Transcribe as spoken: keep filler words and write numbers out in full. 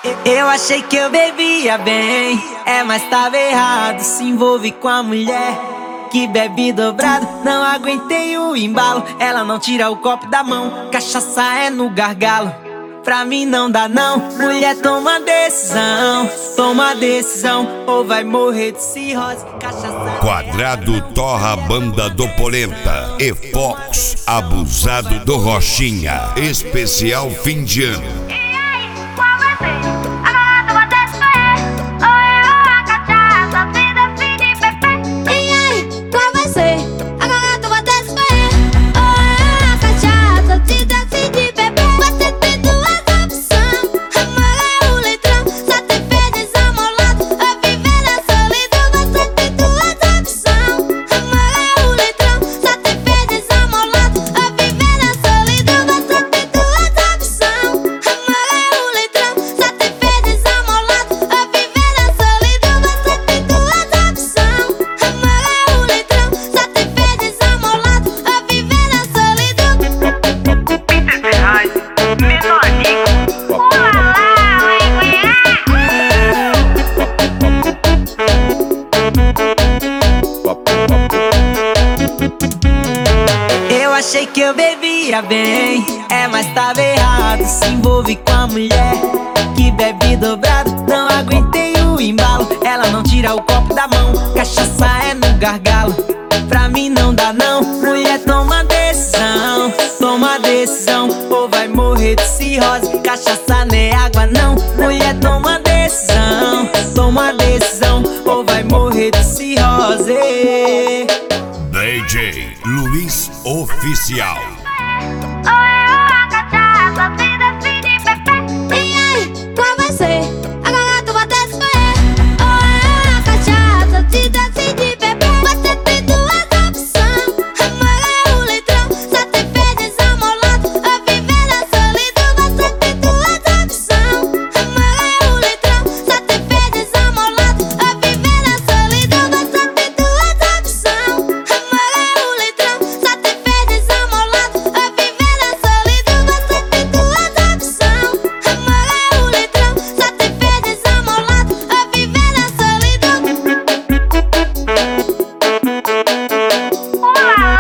Eu achei que eu bebia bem, é, mas tava errado. Se envolve com a mulher que bebe dobrado. Não aguentei o embalo, ela não tira o copo da mão. Cachaça é no gargalo, pra mim não dá não. Mulher, toma decisão, toma decisão, ou vai morrer de cirrose. Cachaça. Quadrado torra banda do Polenta e Fox abusado do Rochinha. Especial fim de ano. Eu achei que eu bebia bem, é, mas tava errado. Se envolve com a mulher que bebe dobrado. Não aguentei o embalo, ela não tira o copo da mão. Cachaça é no gargalo, pra mim não dá não. Mulher, toma decisão, toma decisão, ou vai morrer de cirrose. Cachaça não é água não. Mulher, toma decisão, toma decisão, ou vai morrer de cirrose. D J Luiz Oficial. Olá!